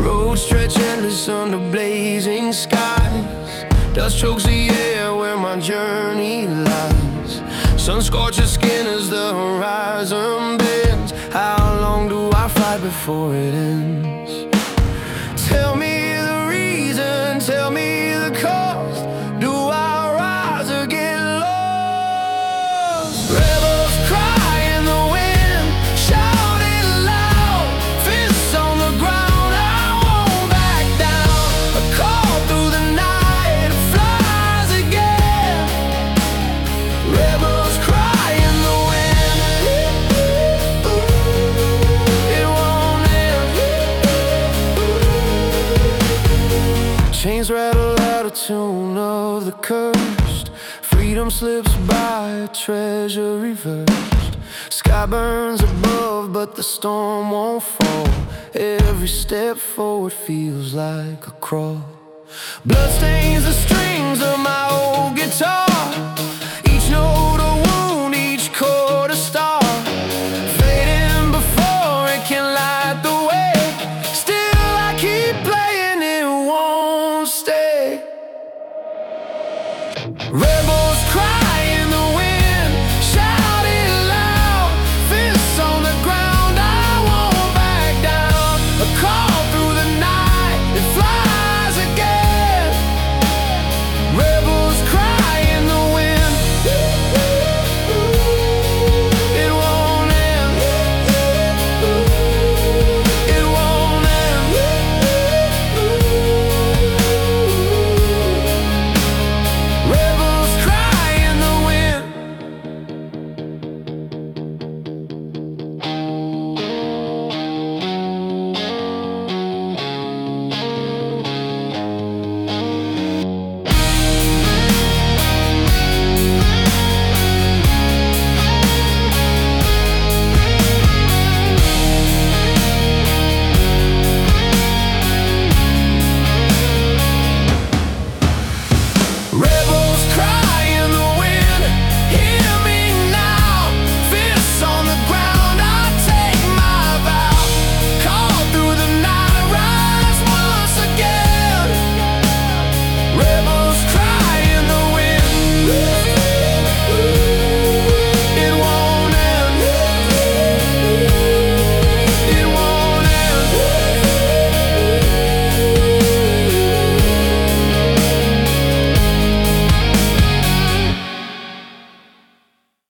Roads stretch endless under blazing skies. Dust chokes the air where my journey lies. Sun scorches skin as the horizon bends. How long do I fight before it ends? Tell me the reason, tell me the cost. Do I rise or get lost? Rebels cry in the wind, shouting loud, fists on the ground. I won't back down. A call through the night, flies again. Rebels cry in the wind, it won't end. Chains rattle out a tune of the cursed. Freedom slips by, a treasure reversed. Sky burns above, but the storm won't fall. Every step forward feels like a crawl. Blood stains the strings of my old guitar.